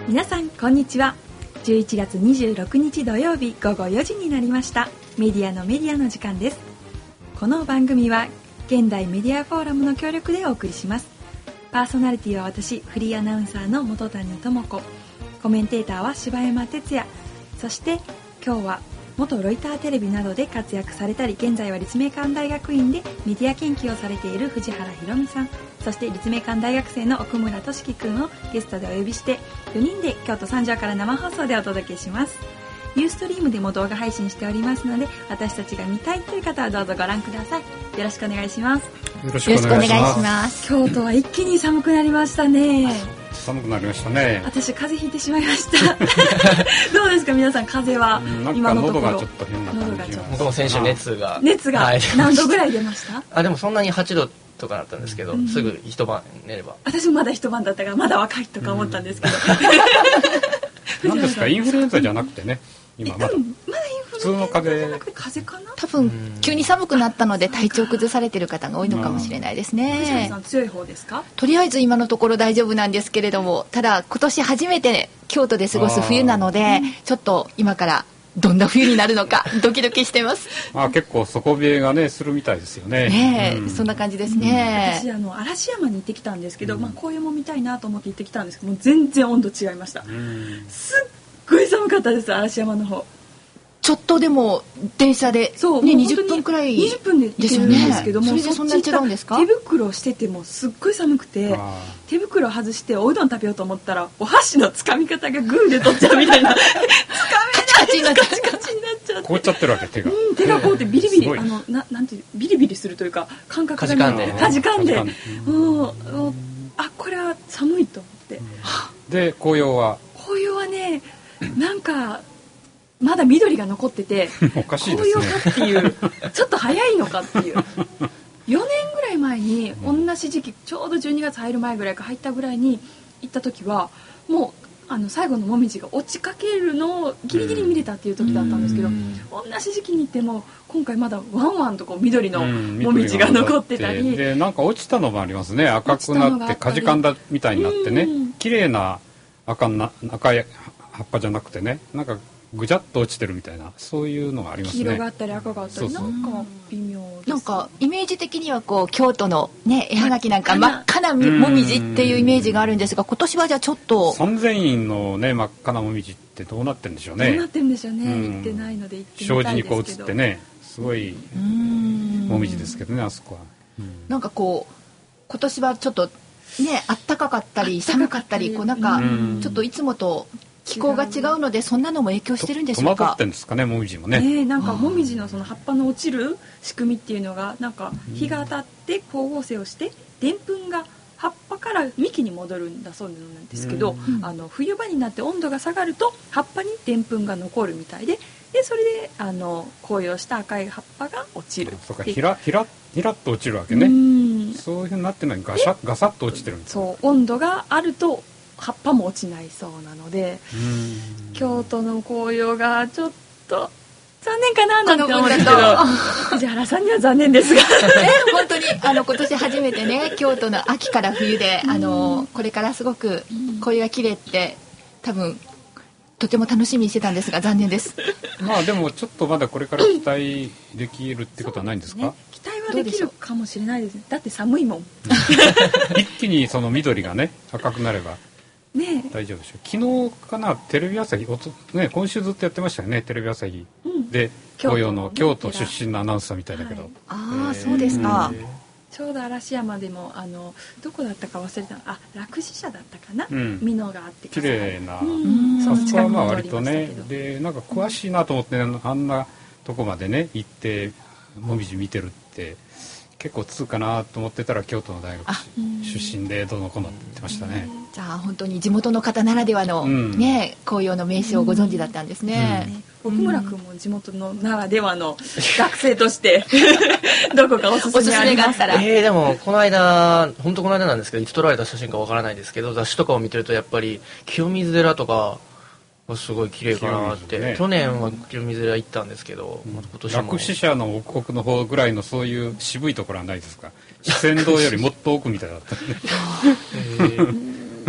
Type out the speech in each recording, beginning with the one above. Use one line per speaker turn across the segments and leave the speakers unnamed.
皆さんこんにちは。11月26日土曜日午後4時になりました。メディアの時間です。この番組は現代メディアフォーラムの協力でお送りします。パーソナリティは私、フリーアナウンサーの本谷智子、コメンテーターは柴山哲也、そして今日は元ロイターテレビなどで活躍されたり、現在は立命館大学院でメディア研究をされている藤原ひろみさん、そして立命館大学生の奥村俊樹くんをゲストでお呼びして、4人で京都三条から生放送でお届けします。ユーストリームでも動画配信しておりますので、私たちが見たいという方はどうぞご覧ください。よろしくお願いします。
よろしくお願いします。
京都は一気に寒くなりましたね。
寒くなりましたね。
私風邪ひいてしまいましたどうですか皆さん、風邪は今のところ。
喉がちょっと変な感じが。
僕も先週熱が
何度ぐらい出ました
でもそんなに8度とかだったんですけど、すぐ一晩寝れば。
私もまだ一晩だったからまだ若いとか思ったんですけど
何ですか、インフルエンザじゃなくてね、今まだ普通の風
邪かな。
多分急に寒くなったので体調崩されてる方が多いのかもしれないですね。
藤原さん強い方ですか？
とりあえず今のところ大丈夫なんですけれども、ただ今年初めて京都で過ごす冬なので、ちょっと今からどんな冬になるのかドキドキしてます。
結構底冷えがねするみたいですよね。
そんな感じですね。
私嵐山に行ってきたんですけど、紅葉も見たいなと思って行ってきたんですけど、もう全然温度違いました。すっごい寒かったです、嵐山の方。
ちょっとでも電車で、20分くらい
20分で行けるんですけども、
それでそんなに違うんですか？
手袋しててもすっごい寒くて、手袋外しておうどん食べようと思ったらお箸のつかみ方がグーで取っちゃうみたいなつかめない、カチカチになっちゃって、
凍っちゃってるわけ、手が
凍ってビリビリ、なんていうビリビリするというか、感覚がかじかんで、これは寒いと思って。
で紅葉は
ね、なんかまだ緑が残ってて
おかしいですね、
紅葉かっていうちょっと早いのかっていう4年ぐらい前に同じ時期、ちょうど12月入る前ぐらいか入ったぐらいに行った時は、もう最後のもみじが落ちかけるのをギリギリ見れたっていう時だったんですけど、同じ時期に行っても今回まだワンワンとこう緑のもみじが残ってたり、
でなんか落ちたのもありますね。赤くなってかじかんだみたいになってね、綺麗な赤い葉っぱじゃなくてね、なんかぐじゃっと落ちてるみたいな、そういうのがありますね。
黄色があったり赤があったり、なんか微妙です。
なんかイメージ的にはこう京都のね、絵はがきなんか真っ赤なもみじっていうイメージがあるんですが、今年はじゃあちょっと
三千院のね真っ赤なもみじってどうなってるんでしょうね。
どうなってるんでしょうね。行ってないので行ってみたいですけど。
障子にこう映ってね、すごいもみじですけどね、あそこは。
なんかこう今年はちょっとね、暖かかったり寒かったり、こうなんかちょっといつもと気候が違うので、そんなのも影響してるんでしょうか。
戸惑ってんですかね、もみじもね。
なんかもみじのその葉っぱの落ちる仕組みっていうのが、なんか日が当たって光合成をしてでんぷんが葉っぱから幹に戻るんだそうなんですけど、冬場になって温度が下がると葉っぱにでんぷんが残るみたいで、それで紅葉した赤い葉っぱが落ちる。
そうか、ひらっと落ちるわけね。そういうふうになってるのにガサッと落ちてるんです。
そう、温度があると葉っぱも落ちないそうなので、京都の紅葉がちょっと残念かななんて思うんですけど、藤原さんには残念ですが
本当に今年初めてね、京都の秋から冬でこれからすごく紅葉が綺麗って多分とても楽しみにしてたんですが、残念です。
でもちょっとまだこれから期待できるってことはないんですか？
期待はできるかもしれないですね。だって寒いもん
一気にその緑がね赤くなれば大丈夫でしょう。昨日かな、テレビ朝日今週ずっとやってましたよね、テレビ朝日で紅葉の京都出身のアナウンサーみたいだけど、
そうですか。
ちょうど嵐山でもどこだったか忘れた、楽寺社だったかな、美濃があって
綺麗な、
そ
そこは割とね、でなんか詳しいなと思って、あんなとこまでね行ってもみじ見てるって結構通かなと思ってたら、京都の大学出身でどうのこうのって言ってましたね。
じゃあ本当に地元の方ならではのね、紅葉の名所をご存知だったんですね。
奥村君も地元のならではの学生としてどこかおすすめありましたら。
でも本当この間なんですけど、いつ撮られた写真かわからないですけど、雑誌とかを見てるとやっぱり清水寺とかすごい綺麗かなって、去年は清水寺行ったんですけど、今年も
薬師社の奥の方ぐらいのそういう渋いところはないですか？四川堂よりもっと奥みたいだったんで
行っ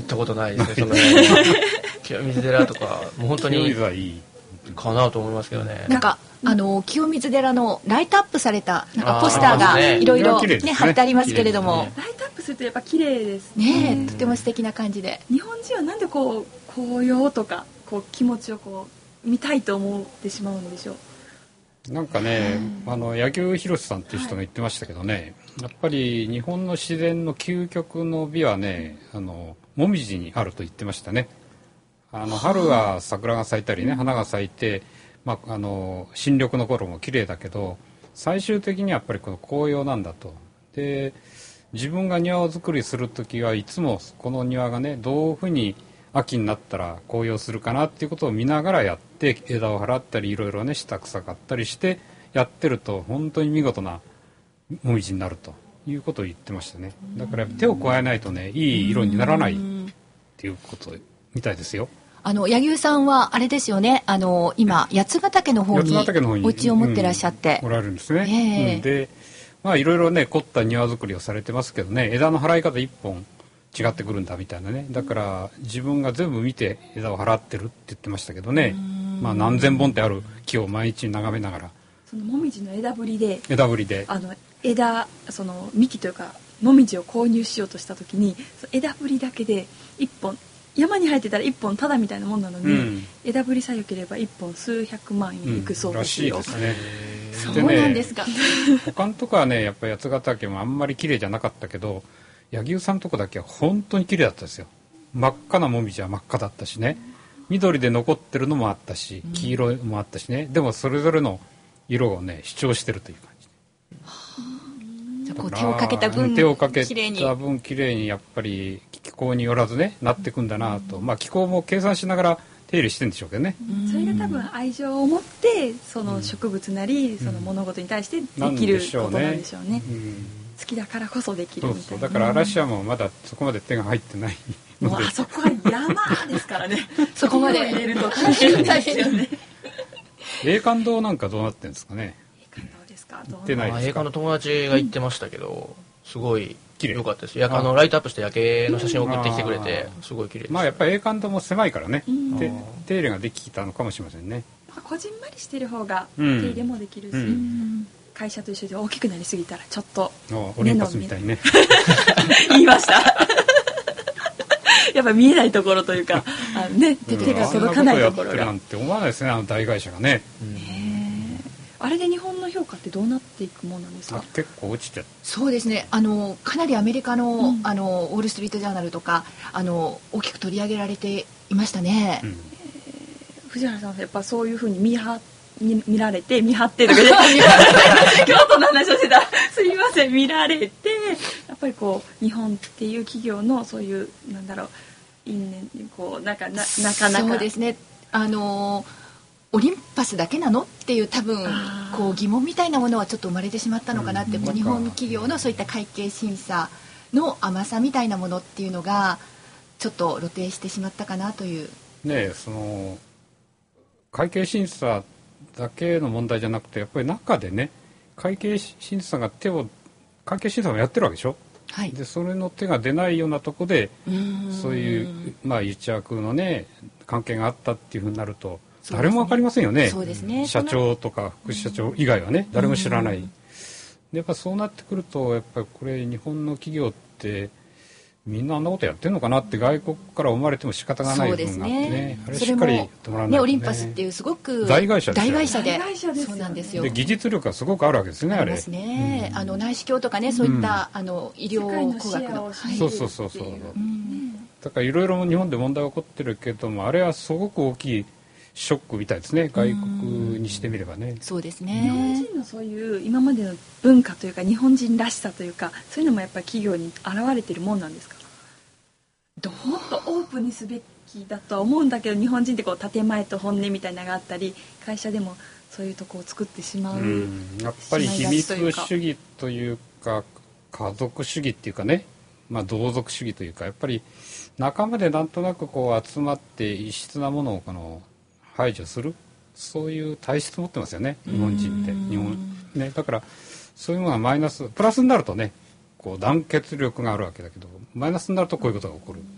ったことないですね。清水寺とかもう本当にいいかなと思いますけどね。
なんか清水寺のライトアップされたなんかポスターがいろいろね貼ってありますけれども、
ライトアップするとやっぱ綺麗です
ね。とても素敵な感じで。
日本人はなんでこう紅葉とかこう気持ちをこう見たいと思ってしまうんでしょう。
なんかね、柳生博さんっていう人が言ってましたけどね、やっぱり日本の自然の究極の美はね、もみじにあると言ってましたね。春は桜が咲いたりね、花が咲いて、新緑の頃も綺麗だけど、最終的にはやっぱりこの紅葉なんだと。で、自分が庭を作りするときはいつもこの庭がね、どういうふうに秋になったら紅葉するかなっていうことを見ながらやって、枝を払ったりいろいろね、下草買ったりしてやってると本当に見事なもみじになるということを言ってましたね。だから手を加えないとね、いい色にならないっていうことみたいですよ。
柳生さんはあれですよね、今八ヶ岳の方にお家を持ってらっしゃって、
おられるんですね。で、いろいろね凝った庭作りをされてますけどね、枝の払い方一本違ってくるんだみたいなね。だから自分が全部見て枝を払ってるって言ってましたけどね。何千本ってある木を毎日眺めながら、
そのもみじの枝ぶりでその幹というかもみじを購入しようとした時に、枝ぶりだけで一本、山に生えてたら一本ただみたいなもんなのに、枝ぶりさえ良ければ一本数百万円いくそうですよ。
らしいですね。
そうなんですか。
他のとこはね、やっぱり八ヶ岳もあんまり綺麗じゃなかったけど、柳生さんのとこだけは本当に綺麗だったですよ。真っ赤なもみじは真っ赤だったしね、緑で残ってるのもあったし、黄色もあったしね、でもそれぞれの色をね主張してるという感じ。
じゃあこう手をかけた分
綺麗にやっぱり気候によらずねなっていくんだなと。気候も計算しながら手入れしてるんでしょうけどね。
それが多分愛情を持ってその植物なり、その物事に対してできることなんでしょうね。好きだからこそできるみたいな。
そうだから嵐山もまだそこまで手が入ってないので、
もうあそこは山ですからね。そこまで入れると大変ですよね。
栄冠堂なんかどうなってるんですかね。
栄冠堂ですか。
行ってないですか。
栄冠の友達が行ってましたけど、すごい良かったです。ライトアップして夜景の写真を送ってきてくれて、すごい綺麗です。
やっぱり栄冠堂も狭いからね、手入れができたのかもしれませんね。
こじんまりしてる方が手入れもできるし、会社と一緒で大きくなりすぎたらちょっと
オリンパスみたいにね
言いましたやっぱ見えないところというか手が届かないところが
なんて思わないですね、大会社がね。
あれで日本の評価ってどうなっていくものなんですか。
結構落ちてる。
そうですね、かなりアメリカの、ウォール・ストリート・ジャーナルとか大きく取り上げられていましたね。
藤原さんはやっぱそういうふうに見られて見張ってるとか京都の話をしてたすいません、見られてやっぱりこう日本っていう企業のそういう因縁こうなかなか
そうですね、オリンパスだけなのっていう多分こう疑問みたいなものはちょっと生まれてしまったのかなって、こう日本企業のそういった会計審査の甘さみたいなものっていうのがちょっと露呈してしまったかなという
ね。その会計審査だけの問題じゃなくて、やっぱり中でね会計審査が会計審査もやってるわけでしょ。でそれの手が出ないようなとこでそういう癒着のね関係があったっていうふうになると誰も分かりませんよね。
そうですね、
社長とか副社長以外はね誰も知らない。でやっぱそうなってくるとやっぱりこれ日本の企業ってみんなあんなことやってんのかなって外国から思われても仕方がない部分があってね、あれしっかりやってもらわないとね。
オリンパスっていうすごく
大会社で
そうなんですよ。
で技術力がすごくあるわけですね、あれ。
ありますね。内視鏡とかね、そういった医療工学の
そうだからいろいろ日本で問題が起こってるけども、あれはすごく大きいショックみたいですね、外国にしてみればね。
そうですね。
日本人のそういう今までの文化というか日本人らしさというか、そういうのもやっぱり企業に現れてるもんなんですか。もっとオープンにすべきだとは思うんだけど、日本人ってこう建前と本音みたいなのがあったり、会社でもそういうとこを作ってしまう、
やっぱり秘密主義というか家族主義っていうかね、同族主義というか、やっぱり仲間でなんとなくこう集まって異質なものを排除する、そういう体質持ってますよね、日本人って。だからそういうものがプラスになるとね、こう団結力があるわけだけど、マイナスになるとこういうことが起こる。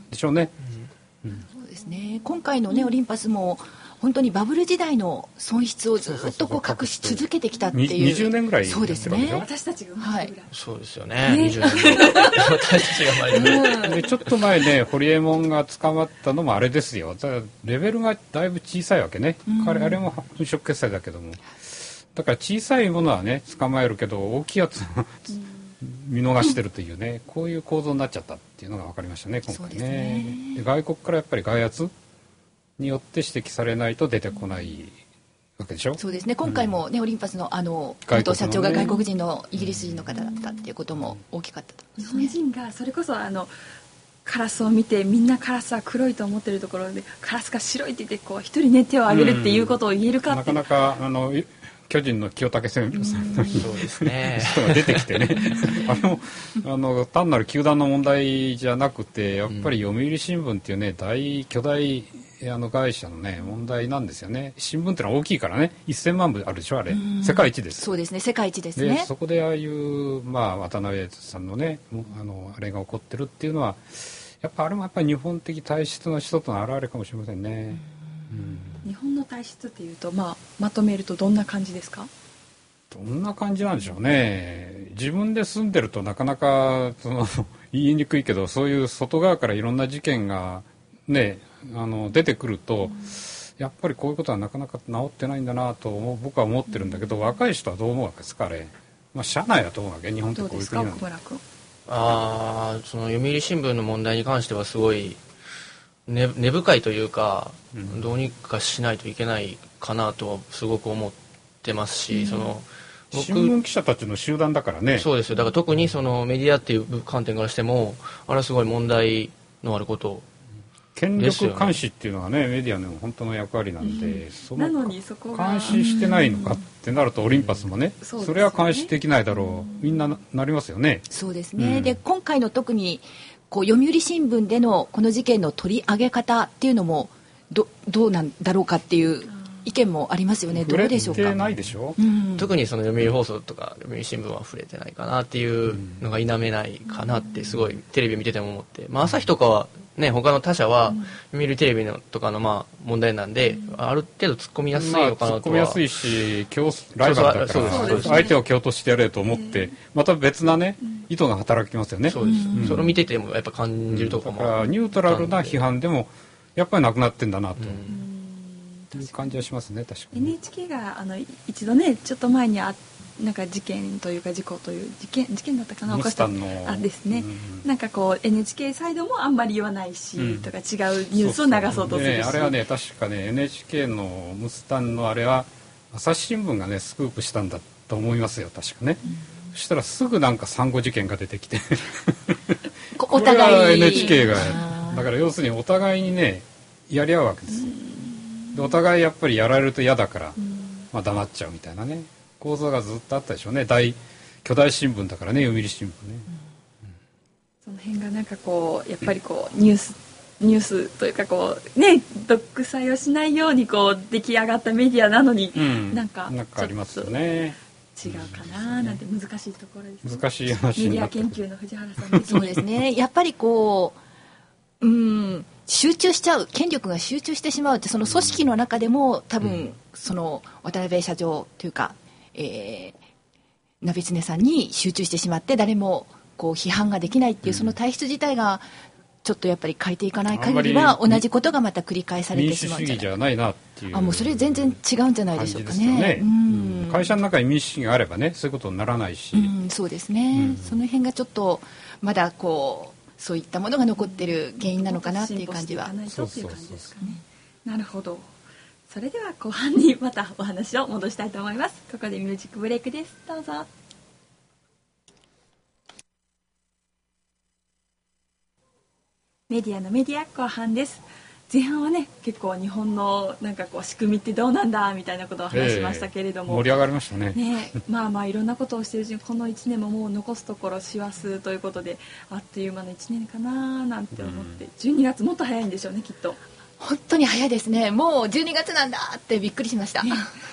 でしょうね。
そうですね。今回のねオリンパスも本当にバブル時代の損失をずっとこう隠し続けてきたっていう
20年ぐらい。
そうですね。
私たちが生まれるぐらい、
そうですよね。20年ぐらい私たちが生まれるぐらい
でちょっと前ねホリエモンが捕まったのもあれですよ。だからレベルがだいぶ小さいわけね。あれも粉飾決済だけども、だから小さいものはね捕まえるけど大きいやつ見逃してるというね、こういう構造になっちゃったっていうのが分かりましたね今回ね。で外国からやっぱり外圧によって指摘されないと出てこないわけでしょ。
そうですね。今回もね、オリンパスの担当社長が外国人のイギリス人の方だったっていうことも大きかったと思いますね。
日本人がそれこそカラスを見てみんなカラスは黒いと思ってるところでカラスが白いって言ってこう一人ね手を挙げるっていうことを言えるかって、
なかなか巨人の清武先生さんの人が出てきてね単なる球団の問題じゃなくてやっぱり読売新聞っていうね巨大会社のね問題なんですよね。新聞ってのは大きいからね1000万部あるでしょあれ。世界一です。
そうですね世界一ですね。
でそこでああいう渡辺さんのねあれが起こってるっていうのはやっぱあれもやっぱり日本的体質の一つの表れかもしれませんね。
日本の体質っていうと、まとめるとどんな感じですか？
どんな感じなんでしょうね。自分で住んでるとなかなか言いにくいけどそういう外側からいろんな事件がね出てくると、やっぱりこういうことはなかなか治ってないんだなと僕は思ってるんだけど、若い人はどう思うわけですかあれ。社内はどう思うわけ日本ってこういう国なの。
その読売新聞の問題に関してはすごい根深いというか、どうにかしないといけないかなとはすごく思ってますし、
新聞記者たちの集団だからね。
そうですよ。だから特にそのメディアっていう観点からしてもあれはすごい問題のあること
権力監視っていうのがねメディアの本当の役割なんで、なのにそこが監視してないのかってなるとオリンパスもね、それは監視できないだろう、みんななりますよね。
そうですね。で今回の特に読売新聞でのこの事件の取り上げ方っていうのもどうなんだろうかっていう意見もありますよね。どうでしょうか。
触れてないでしょ、
特にその読売放送とか読売新聞は触れてないかなっていうのが否めないかなってすごいテレビ見てても思って、朝日とかはね他の他社は読売テレビのとかの問題なんで、ある程度突っ込みやすいのかなとは。
突っ込みやすいしライバルだから相手を蹴落としてやれと思ってまた別なね意図が働きますよね。
そうです、それを見ててもやっぱ感じるところも、
だからニュートラルな批判でもやっぱりなくなってんだなという感じはしますね。確かに
NHK が一度ねちょっと前になんか事件というか事故という事件だったかな
ミスタンの
ですね、なんかこう NHK サイドもあんまり言わないし、とか違うニュースを流そうとするし、
あれはね確かね NHK のムスタンのあれは朝日新聞がねスクープしたんだと思いますよ確かね、そしたらすぐなんか産後事件が出てきて
お互い
これは NHK がだから要するにお互いにねやり合うわけですよ。でお互いやっぱりやられると嫌だから、黙っちゃうみたいなね構造がずっとあったでしょうね。巨大新聞だからね読売新聞ね、
その辺がなんかこうやっぱりこうニュースというかこうね独裁をしないようにこう出来上がったメディアなのに、なんか
ありますよね。
違うかななんて難しいところですね。
難しい話になって
メディア研究の藤原さんです。
そうですね。やっぱりこう集中しちゃう、権力が集中してしまうって、その組織の中でも多分、その渡辺社長というか、鍋常さんに集中してしまって誰もこう批判ができないっていう、その体質自体がちょっとやっぱり変えていかない限りは同じことがまた繰り返されてしまうんじゃない。
民主主義じゃないなっていう。
もうそれ全然違うんじゃないでしょうかね。
会社の中に民主主義があればねそういうことにならないし、
そうですね、その辺がちょっとまだこうそういったものが残ってる原因なのかなっていう感じは。
なるほど。それでは後半にまたお話を戻したいと思います。ここでミュージックブレイクです。どうぞ。メディアのメディア後半です。前半はね結構日本のなんかこう仕組みってどうなんだみたいなことを話しましたけれども、
盛り上がりましたね。
いろんなことをしているうちにこの1年ももう残すところ師走ということであっという間の1年かななんて思って、12月もっと早いんでしょうねきっと。
本当に早いですね。もう12月なんだってびっくりしました、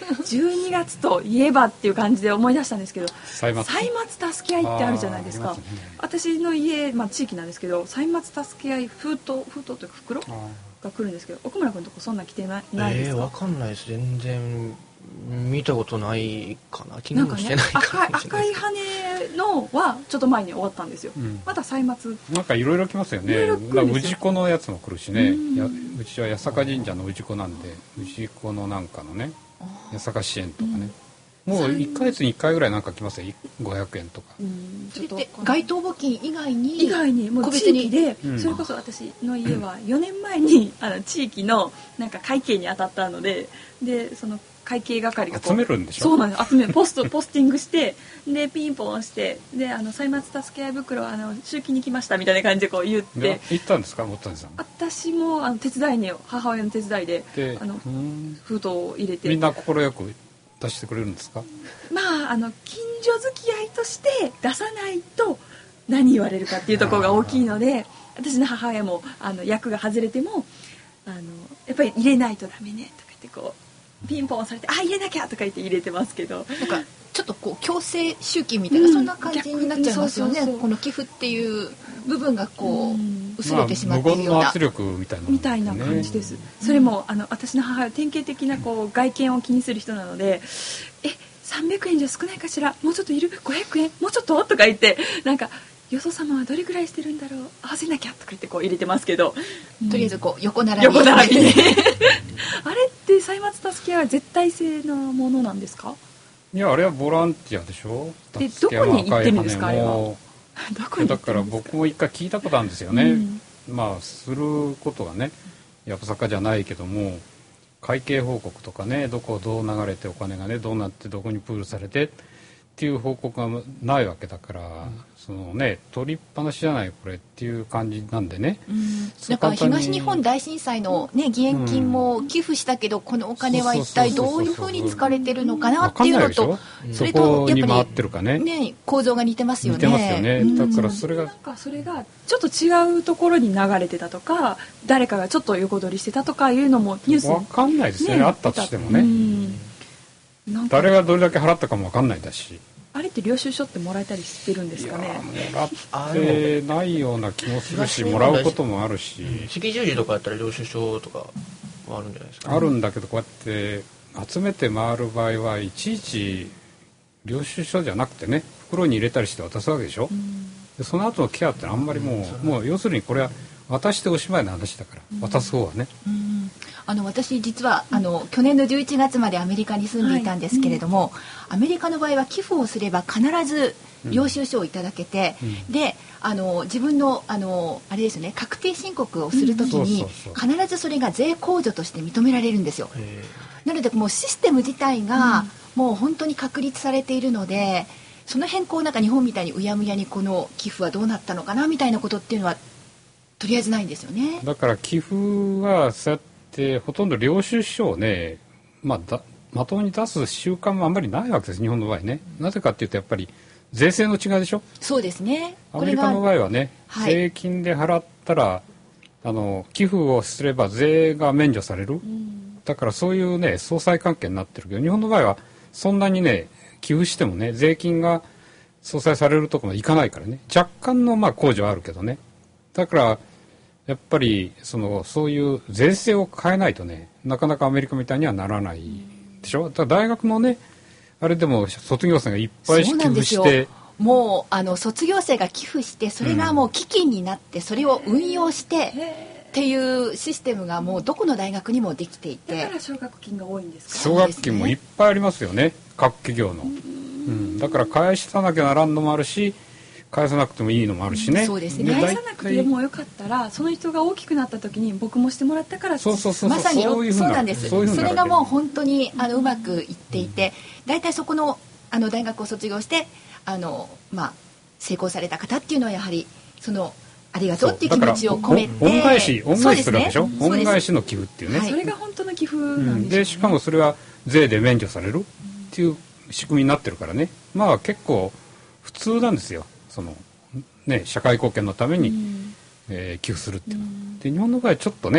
12月といえばっていう感じで思い出したんですけど、
歳末
助け合いってあるじゃないですか。
ね、
私の家、地域なんですけど、歳末助け合い封筒というか袋が来るんですけど、奥村君のとこそんな来てないですか？
わかんないです。全然見たことないかな。気にもしてないかもしれない。
赤い羽のはちょっと前に終わったんですよ、まだ歳末
なんかいろいろ来ますよね。氏子のやつも来るしね。うちは八坂神社の氏子なんで、氏子のなんかのね、八坂支援とかね、もう1ヶ月に1回ぐらいなんか来ますよ。500円とか。
それって街頭募金以外に
もう地域で、それこそ私の家は4年前に地域のなんか会計に当たったので、その会計係が
集めるんでしょ。
そうなんです。ポスティングしてでピンポンしてで歳末助け合い袋集金に来ましたみたいな感じで言って
行ったんですか、元谷さん？
私も手伝いに母親の手伝いで封筒を入れて、
みんな快く出してくれるんですか？
近所付き合いとして出さないと何言われるかっていうところが大きいので、私の母親も役が外れてもやっぱり入れないとダメねとか言ってピンポンされて入れなきゃとか言って入れてますけど、
なんかちょっと強制集金みたいな、そんな感じになっちゃいますよね。この寄付っていう部分が薄れてしまっているような、
無言の圧力みたいな
感じです。それも私の母は典型的な外見を気にする人なので、300円じゃ少ないかしら、もうちょっといる、500円もうちょっととか言って、なんかよそ様はどれぐらいしてるんだろう、合わせなきゃとか言って入れてますけど、
とりあえず横並び
にあれって歳末助け合いは絶対性のものなんですか？
いや、あれはボランティアでしょ。
でどこに行ってるんですか、あれは。
だから僕も一回聞いたことあるんですよね、することがね、やぶさかじゃないけども、会計報告とかね、どこをどう流れてお金がねどうなってどこにプールされてっていう報告がないわけだから、取りっぱなしじゃないこれっていう感じなんでね、
だから東日本大震災の、義援金も寄付したけど、このお金は一体どういうふうに使われてるのかなっていうのと、それとやっぱり、構造が似てますよね。
似てますよね。だからそれが
ちょっと違うところに流れてたとか、誰かがちょっと横取りしてたとかいうのもニュース
分かんないですね。あったとしてもね、誰がどれだけ払ったかも分かんないだし。
あれって領収書ってもらえたりしてるんですかね？
もらってないような気もするし、もらうこともあるし、
赤十字とかやったら領収書とかはあるんじゃないですか、
あるんだけど、こうやって集めて回る場合はいちいち領収書じゃなくてね、袋に入れたりして渡すわけでしょ。でその後のケアってあんまりもう要するにこれは渡しておしまいの話だから、渡す方はね。
私実は去年の11月までアメリカに住んでいたんですけれども、アメリカの場合は寄付をすれば必ず領収書をいただけて、で自分のあれですね、確定申告をするときに必ずそれが税控除として認められるんですよ。なのでもうシステム自体がもう本当に確立されているので、その辺なんか日本みたいにうやむやにこの寄付はどうなったのかなみたいなことっていうのはとりあえずないんですよね。
だから寄付はそうやってほとんど領収書をね、まともに出す習慣もあんまりないわけです、日本の場合ね。なぜかっていうとやっぱり税制の違いでしょ。
そうですね。
アメリカの場合はね、税金で払ったら寄付をすれば税が免除される、だからそういうね相殺関係になってるけど、日本の場合はそんなにね寄付してもね税金が相殺されるところまでいかないからね、若干の控除はあるけどね。だからやっぱりそういう税制を変えないとね、なかなかアメリカみたいにはならないでしょ。だから大学のねあれでも卒業生がいっぱい寄付して、
もう卒業生が寄付して、それがもう基金になってそれを運用してっていうシステムがもうどこの大学にもできていて、
だから奨学金が多いんですか？
奨学金もいっぱいありますよね、各企業の。だから返さなきゃならんのもあるし、返さなくてもいいのもあるしね。
そうですね。
返さなくてもよかったら、その人が大きくなった時に僕もしてもらったから、
そう
まさにそうなんです。それがもう本当にうまくいっていて、大体そこの大学を卒業して成功された方っていうのはやはりありがとうっていう気持ちを込めて
恩返しするわけでしょ。恩返しの寄付っていうね、
それが本当の寄付なんですよね。
でしかもそれは税で免除されるっていう仕組みになってるからね、結構普通なんですよ、社会貢献のために、寄付するっていうのは。で日本の場合ちょっとね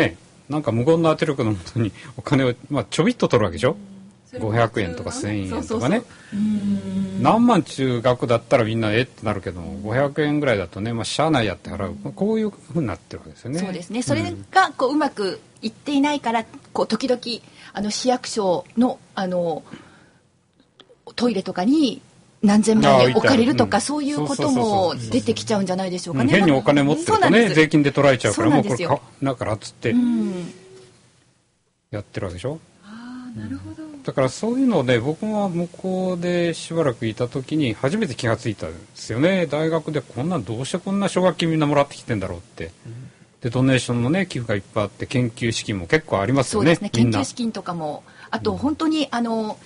なんか無言の圧力のもとにお金を、ちょびっと取るわけでしょ。500円とか1000円とかね。何万中額だったらみんなってなるけども、500円ぐらいだとね、しゃあないやって払う、こういうふうになってるわけですよね。
そうですね。それがうまくいっていないから、時々市役所のトイレとかに何千万円お借りるとか、そういうことも出てきちゃうんじゃないでしょうかね。
変にお金持ってるとね、税金で取られちゃうから、もうこれだからっつってやってるわけでしょ。
なるほど。
だからそういうので、僕も向こうでしばらくいた時に初めて気がついたんですよね。大学でこんな、どうしてこんな奨学金みんなもらってきてんだろうって。でドネーションのね寄付がいっぱいあって、研究資金も結構ありますよね。
そうですね、研究資金とかも、あと本当に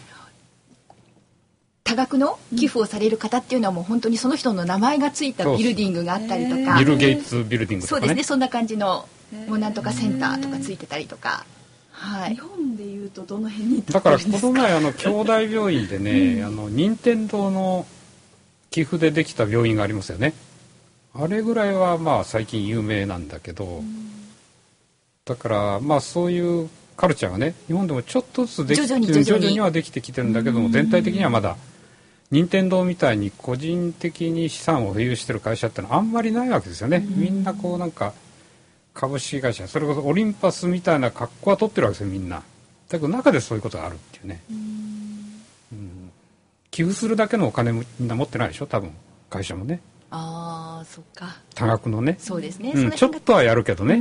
多額の寄付をされる方っていうのはもう本当にその人の名前がついたビルディングがあったりとか、
ビル・ゲイツビルディングとかね。
そうですね、そんな感じのもうなんとかセンターとかついてたりとか。
はい、日本でいうとどの辺に
だからこの前兄弟病院でね、任天堂の寄付でできた病院がありますよね。あれぐらいは最近有名なんだけど、だからそういうカルチャーがね日本でもちょっとずつできて徐々にはできてきてるんだけども、全体的にはまだ任天堂みたいに個人的に資産を保有してる会社ってのはあんまりないわけですよね。みんななんか株式会社、それこそオリンパスみたいな格好は取ってるわけですよみんな。だけど中でそういうことがあるっていうね。寄付するだけのお金もみんな持ってないでしょ多分会社もね。
ああ、そっか。
多額のね。
そうですね。
ちょっとはやるけどね。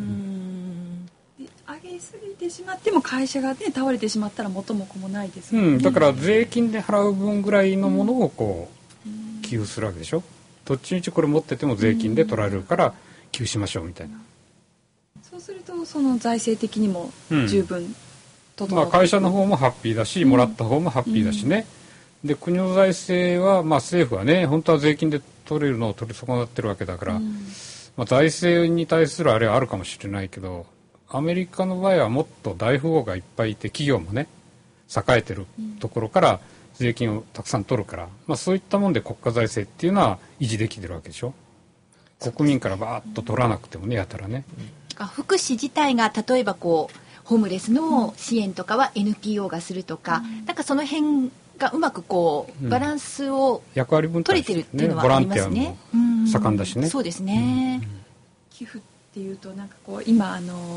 上げすぎてしまっても会社がね倒れてしまったら元も子もないですもんね。
だから税金で払う分ぐらいのものを寄付するわけでしょ。どっちみちこれ持ってても税金で取られるから寄付しましょうみたいな。
そうするとその財政的にも十分整って、
会社の方もハッピーだし、もらった方もハッピーだしね。で国の財政は政府はね本当は税金で取れるのを取り損なってるわけだから、財政に対するあれはあるかもしれないけど、アメリカの場合はもっと大富豪がいっぱいいて企業もね栄えてるところから税金をたくさん取るから、そういったもんで国家財政っていうのは維持できてるわけでしょ。国民からバーッと取らなくてもねやたらね。
福祉自体が例えばホームレスの支援とかは NPO がするとか、なんかその辺がうまくバランスを
役割分担
取れてるっていうのはありますね。
ボランティアも盛んだしね。
そうですね。
寄付っていうとなんか今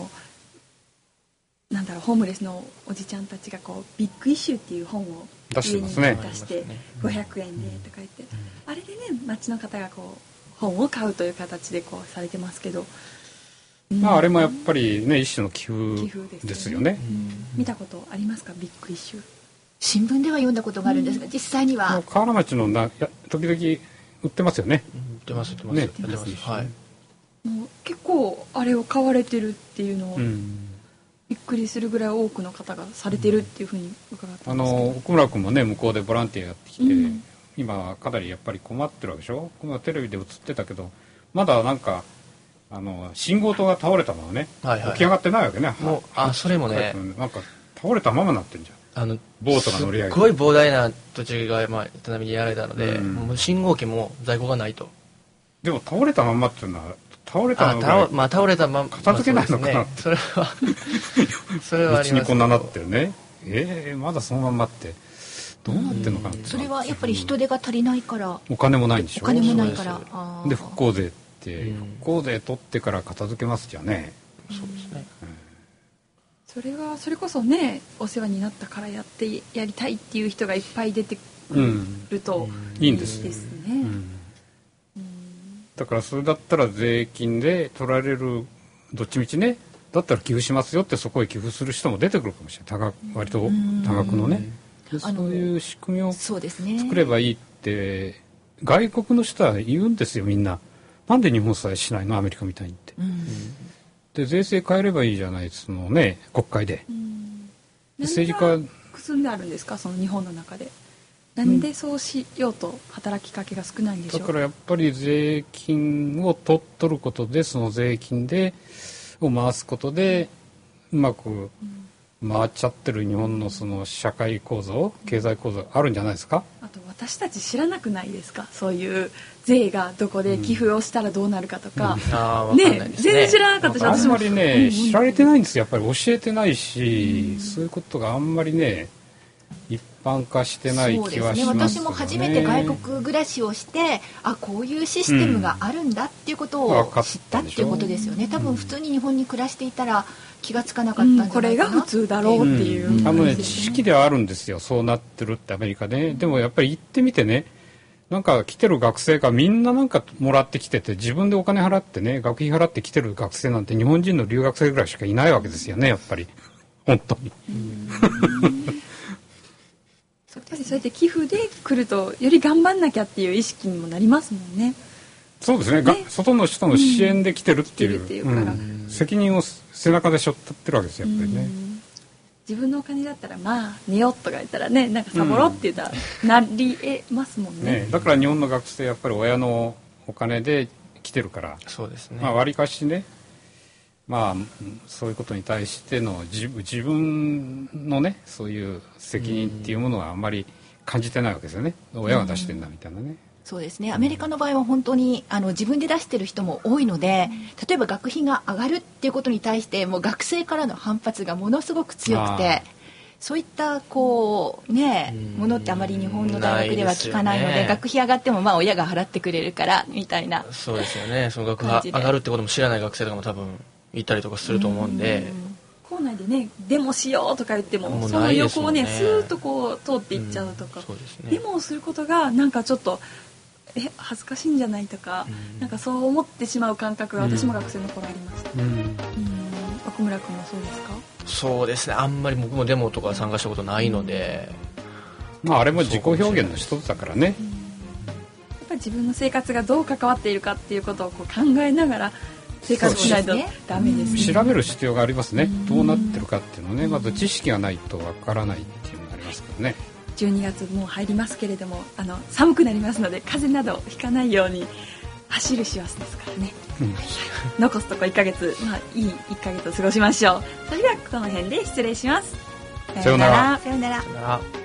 なんだろう、ホームレスのおじちゃんたちがビッグイシューっていう本を
出してますね。
出して500円でとか言って、あれでね町の方が本を買うという形でされてますけど、
あれもやっぱりね一種の寄付ですよね。
見たことありますか、ビッグイシュー。
新聞では読んだことがあるんですが、実際には
河原町の時々売ってますよね。
売ってます
ね。
はい。
もう結構あれを買われてるっていうのを、びっくりするぐらい多くの方がされてるっていうふうに伺ったんですけど、
奥村君もね向こうでボランティアやってきて、今かなりやっぱり困ってるわけでしょ。今テレビで映ってたけどまだなんか信号灯が倒れたままね、起き上がってないわけね。
それもね
なんか倒れたままになってんじゃん。ボートが乗り上げて
すごい膨大な土地が津波にやられたので、もう信号機も在庫がないと。
でも倒れたままっていうのは倒れた
まま
片付けないのかなって、
それはありますけど、うち
にこんななってるね。まだそのままってどうなってんのかな。
それはやっぱり人手が足りないから、
お金もないんでしょ。
お金もないから
で復興税って復興税取ってから片付けますじゃね。
そうですね。
それこそねお世話になったからやりたいっていう人がいっぱい出てくると
いいんです
ね。
だからそれだったら税金で取られる、どっちみちねだったら寄付しますよってそこへ寄付する人も出てくるかもしれない。割と多額のね。そういう仕組みを作ればいいって外国の人は言うんですよみんな。なんで日本さえしないのアメリカみたいにって。で税制変えればいいじゃないですのね国会で。政治家
何がくすんであるんですか、その日本の中で。なんでそうしようと働きかけが少ないんでしょう。
だからやっぱり税金を取ることで、その税金を回すことでうまく回っちゃってる日本のその社会構造、経済構造あるんじゃないですか。
あと私たち知らなくないですか、そういう税がどこで寄付をしたらどうなるかとか、
ね、
全然知らなかったし、
あんまりね、知られてないんですよ。やっぱり教えてないし、そういうことがあんまりね一般化してない気はしますね。
私も初めて外国暮らしをして、こういうシステムがあるんだっていうことを知ったっていうことですよね。多分普通に日本に暮らしていたら気がつかなかったんじゃないかな、
これが普通だろうっていう、
知識ではあるんですよ。そうなってるってアメリカで、でもやっぱり行ってみてね、なんか来てる学生がみんななんかもらってきてて、自分でお金払ってね、学費払って来てる学生なんて日本人の留学生ぐらいしかいないわけですよね、やっぱり本当に。
そうやって寄付で来るとより頑張んなきゃっていう意識にもなりますもんね。
そうですね。外の人の支援で来てるっていう、責任を背中で背負ってるわけですよ、やっぱりね。
自分のお金だったらまあ寝ようとか言ったらね、なんかサボろって言ったらなり得ますもんね。
だから日本の学生やっぱり親のお金で来てるから、
そうですね。
わりかしね、そういうことに対しての自分のね、そういう責任っていうものはあんまり感じてないわけですよね。親が出してんだみたいなね。
そうですね。アメリカの場合は本当に自分で出してる人も多いので、例えば学費が上がるっていうことに対してもう学生からの反発がものすごく強くて、そういったものってあまり日本の大学では聞かないので、学費上がっても親が払ってくれるからみたいな。
そうですよね。その学費上がるってことも知らない学生とかも多分いたりとかすると思うんで。
校内でね、デモしようとか言ってもその横をねスーッと通っていっちゃうとか、デモをすることがなんかちょっと恥ずかしいんじゃないとか、なんかそう思ってしまう感覚が私も学生の頃ありました。奥村君もそうですか？
そうですね。あんまり僕もデモとか参加したことないので、
あれも自己表現の一つだからね。やっ
ぱり自分の生活がどう関わっているかっていうことを考えながら生活しないとダメですね。
調べる必要がありますね。どうなってるかっていうのね、まず知識がないとわからないっていうのがありますからね。
12月もう入りますけれども、寒くなりますので風邪などひかないように走る師走ですからね。残すとこ1ヶ月、いい1ヶ月を過ごしましょう。それではこの辺で失礼します。
さようなら。
さようなら。